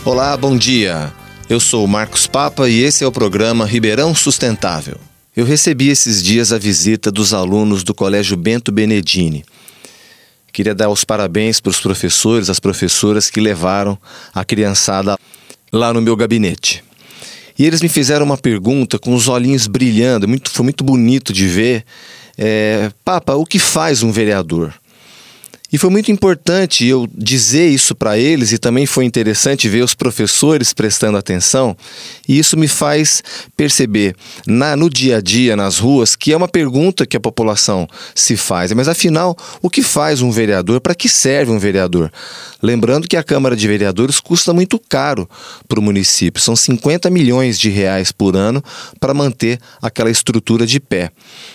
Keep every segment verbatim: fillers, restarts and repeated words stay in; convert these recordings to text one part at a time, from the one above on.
Olá, bom dia. Eu sou o Marcos Papa e esse é o programa Ribeirão Sustentável. Eu recebi esses dias a visita dos alunos do Colégio Bento Benedini. Queria dar os parabéns para os professores, as professoras que levaram a criançada lá no meu gabinete. E eles me fizeram uma pergunta com os olhinhos brilhando, muito, foi muito bonito de ver. É, Papa, o que faz um vereador? E foi muito importante eu dizer isso para eles, e também foi interessante ver os professores prestando atenção, e isso me faz perceber na, no dia a dia, nas ruas, que é uma pergunta que a população se faz. Mas afinal, o que faz um vereador? Para que serve um vereador? Lembrando que a Câmara de Vereadores custa muito caro para o município, são cinquenta milhões de reais por ano para manter aquela estrutura de pé.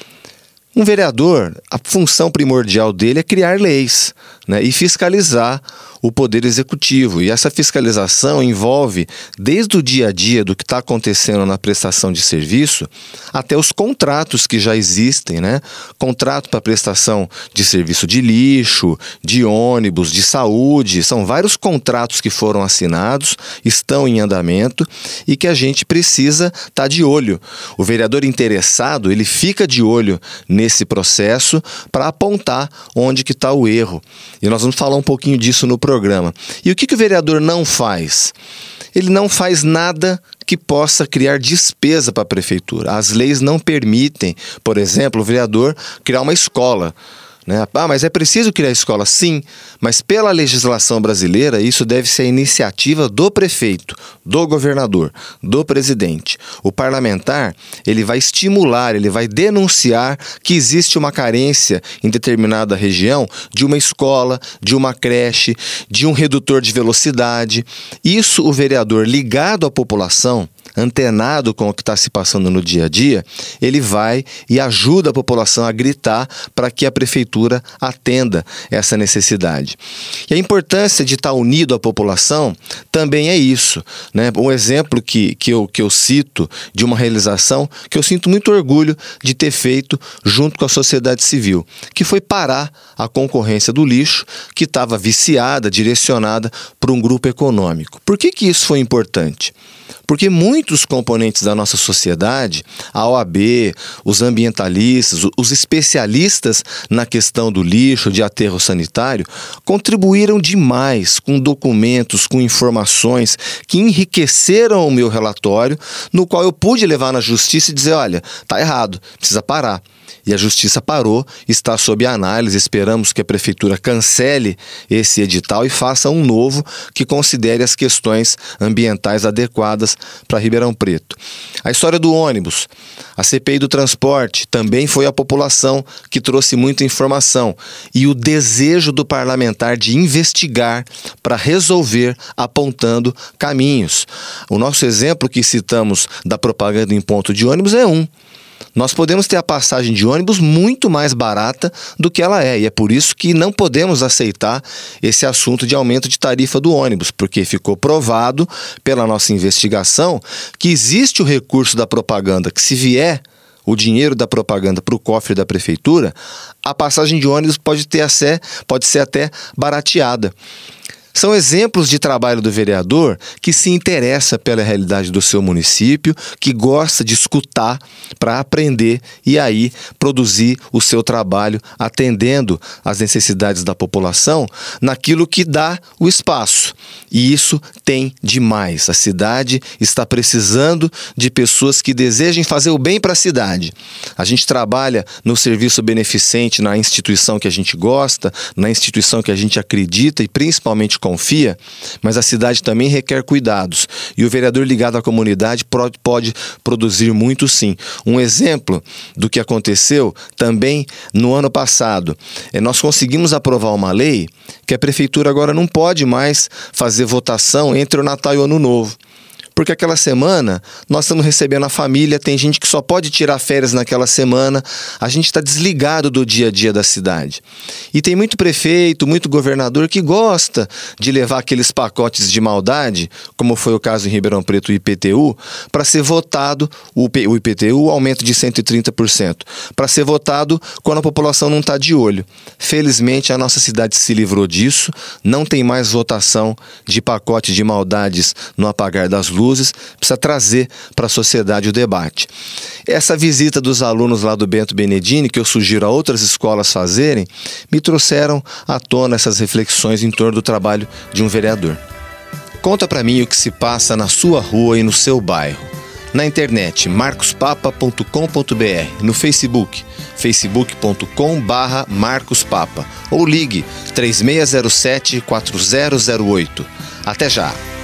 Um vereador, a função primordial dele é criar leis, né, e fiscalizar o poder executivo. E essa fiscalização envolve desde o dia a dia do que está acontecendo na prestação de serviço até os contratos que já existem, né? Contrato para prestação de serviço de lixo, de ônibus, de saúde. São vários contratos que foram assinados, estão em andamento e que a gente precisa estar de olho. O vereador interessado, ele fica de olho nesse processo para apontar onde que está o erro. E nós vamos falar um pouquinho disso no programa. E o que, que o vereador não faz? Ele não faz nada que possa criar despesa para a prefeitura. As leis não permitem, por exemplo, o vereador criar uma escola. Né? Ah, mas é preciso criar escola? Sim, mas pela legislação brasileira isso deve ser a iniciativa do prefeito, do governador, do presidente. O parlamentar, ele vai estimular, ele vai denunciar que existe uma carência em determinada região de uma escola, de uma creche, de um redutor de velocidade. Isso o vereador ligado à população, antenado com o que está se passando no dia a dia, ele vai e ajuda a população a gritar para que a prefeitura atenda essa necessidade. E a importância de estar unido à população também é isso, né? Um exemplo que, que, eu, que eu cito de uma realização que eu sinto muito orgulho de ter feito junto com a sociedade civil, que foi parar a concorrência do lixo que estava viciada, direcionada para um grupo econômico. Por que que isso foi importante? Porque muitos componentes da nossa sociedade, a O A B, os ambientalistas, os especialistas na questão do lixo, de aterro sanitário, contribuíram demais com documentos, com informações que enriqueceram o meu relatório, no qual eu pude levar na justiça e dizer, olha, está errado, precisa parar. E a justiça parou, está sob análise, esperamos que a prefeitura cancele esse edital e faça um novo que considere as questões ambientais adequadas para Ribeirão Preto. A história do ônibus, a C P I do transporte, também foi a população que trouxe muita informação. E o desejo do parlamentar de investigar para resolver, apontando caminhos. O nosso exemplo que citamos da propaganda em ponto de ônibus é um. Nós podemos ter a passagem de ônibus muito mais barata do que ela é, e é por isso que não podemos aceitar esse assunto de aumento de tarifa do ônibus, porque ficou provado pela nossa investigação que existe o recurso da propaganda, que se vier o dinheiro da propaganda para o cofre da prefeitura, a passagem de ônibus pode ter até, pode ser até barateada. São exemplos de trabalho do vereador que se interessa pela realidade do seu município, que gosta de escutar para aprender e aí produzir o seu trabalho atendendo às necessidades da população naquilo que dá o espaço. E isso tem demais. A cidade está precisando de pessoas que desejem fazer o bem para a cidade. A gente trabalha no serviço beneficente, na instituição que a gente gosta, na instituição que a gente acredita e principalmente confia, mas a cidade também requer cuidados. E o vereador ligado à comunidade pode produzir muito sim. Um exemplo do que aconteceu também no ano passado. É, nós conseguimos aprovar uma lei que a prefeitura agora não pode mais fazer votação entre o Natal e o Ano Novo. Porque aquela semana nós estamos recebendo a família, tem gente que só pode tirar férias naquela semana, a gente está desligado do dia a dia da cidade. E tem muito prefeito, muito governador que gosta de levar aqueles pacotes de maldade, como foi o caso em Ribeirão Preto, o I P T U, para ser votado, o I P T U, aumento de cento e trinta por cento, para ser votado quando a população não está de olho. Felizmente a nossa cidade se livrou disso, não tem mais votação de pacote de maldades no apagar das luzes, precisa trazer para a sociedade o debate. Essa visita dos alunos lá do Bento Benedini, que eu sugiro a outras escolas fazerem, me trouxeram à tona essas reflexões em torno do trabalho de um vereador. Conta para mim o que se passa na sua rua e no seu bairro. Na internet, marcos papa ponto com ponto b r, no Facebook, facebook ponto com barra marcos papa, ou ligue três seis zero sete, quatro zero zero oito. Até já!